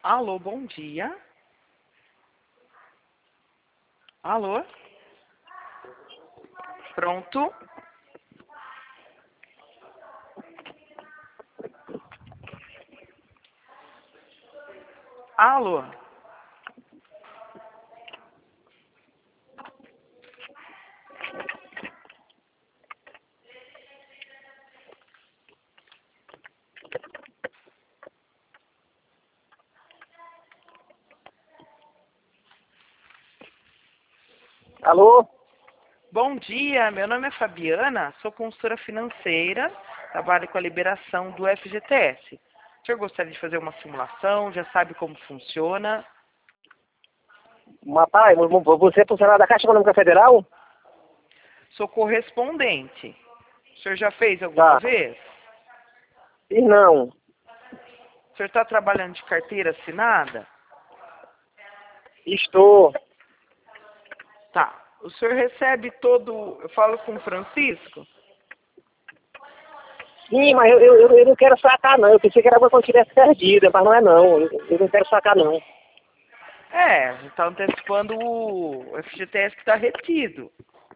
Alô, bom dia. Alô? Pronto? Alô? Alô? Bom dia, meu nome é Fabiana, sou consultora financeira, trabalho com a liberação do FGTS. O senhor gostaria de fazer uma simulação? Já sabe como funciona? Rapaz, você é funcionário da Caixa Econômica Federal? Sou correspondente. O senhor já fez alguma Tá. vez? E não. O senhor está trabalhando de carteira assinada? Estou. Tá. O senhor recebe todo... Eu falo com o Francisco? Sim, mas eu não quero sacar, não. Eu pensei que era alguma coisa que tivesse perdida, mas não é, não. Eu não quero sacar, não. É, está antecipando o FGTS que está retido.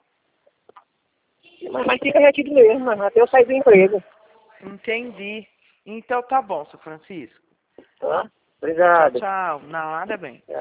Mas fica retido mesmo, até eu sair do emprego. Entendi. Então tá bom, seu Francisco. Tá? Tchau, Obrigado. tchau. Nada bem.